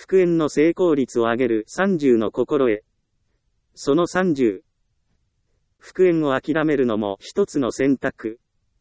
復縁の成功率を上げる30の心得。その30。復縁を諦めるのも一つの選択。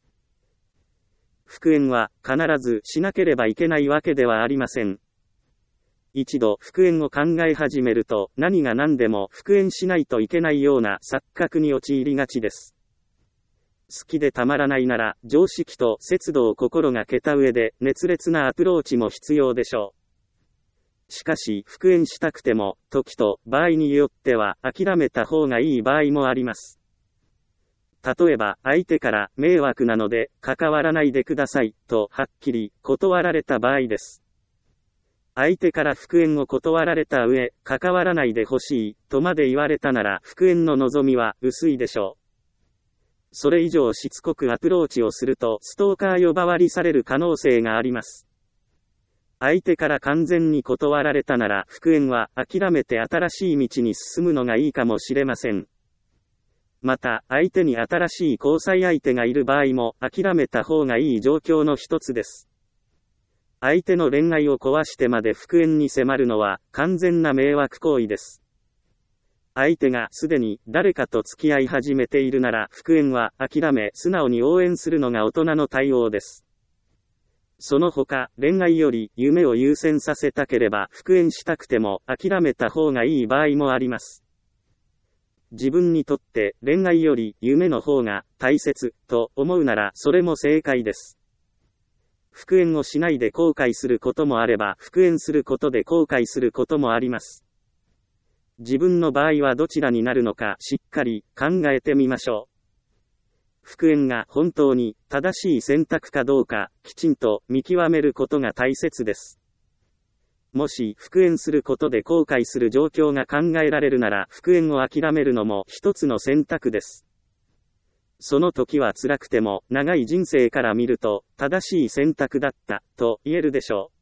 復縁は必ずしなければいけないわけではありません。一度復縁を考え始めると何が何でも復縁しないといけないような錯覚に陥りがちです。好きでたまらないなら常識と節度を心がけた上で熱烈なアプローチも必要でしょう。しかし復縁したくても時と場合によっては諦めた方がいい場合もあります。例えば相手から迷惑なので関わらないでくださいとはっきり断られた場合です。相手から復縁を断られた上、関わらないでほしいとまで言われたなら復縁の望みは薄いでしょう。それ以上しつこくアプローチをするとストーカー呼ばわりされる可能性があります。相手から完全に断られたなら復縁は諦めて新しい道に進むのがいいかもしれません。また、相手に新しい交際相手がいる場合も諦めた方がいい状況の一つです。相手の恋愛を壊してまで復縁に迫るのは完全な迷惑行為です。相手がすでに誰かと付き合い始めているなら復縁は諦め素直に応援するのが大人の対応です。その他、恋愛より夢を優先させたければ復縁したくても諦めた方がいい場合もあります。自分にとって恋愛より夢の方が大切と思うならそれも正解です。復縁をしないで後悔することもあれば復縁することで後悔することもあります。自分の場合はどちらになるのかしっかり考えてみましょう。復縁が本当に正しい選択かどうかきちんと見極めることが大切です。もし復縁することで後悔する状況が考えられるなら復縁を諦めるのも一つの選択です。その時は辛くても長い人生から見ると正しい選択だったと言えるでしょう。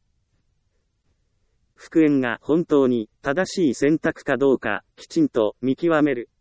復縁が本当に正しい選択かどうかきちんと見極める。